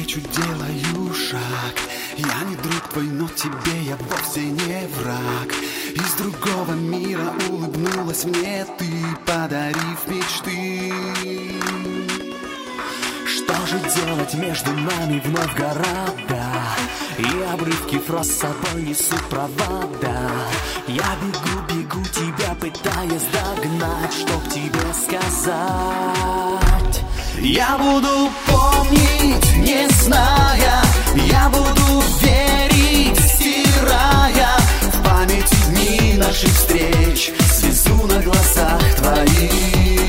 навстречу делаю шаг. Я не друг твой, но тебе я вовсе не враг. Из другого мира улыбнулась мне ты, подарив мечты. Что же делать между нами вновь города, и обрывки фраз с собой несут провода. Я бегу, бегу, тебя пытаясь догнать, чтоб тебе сказать. Я буду помнить, не зная, я буду верить, стирая в памяти дни наших встреч, слезу на глазах твоих.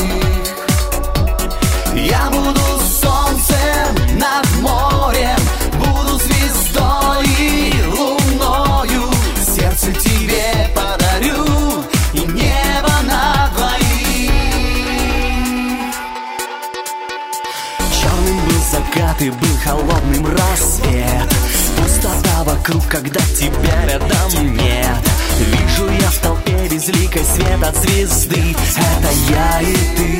Я буду солнцем над морем, буду звездой и луною, сердце тебе подарю и небо над двоих. Черным был закат и был холодным рассвет, пустота вокруг, когда тебя рядом нет. Вижу я в толпе безликой свет от звезды, это я и ты.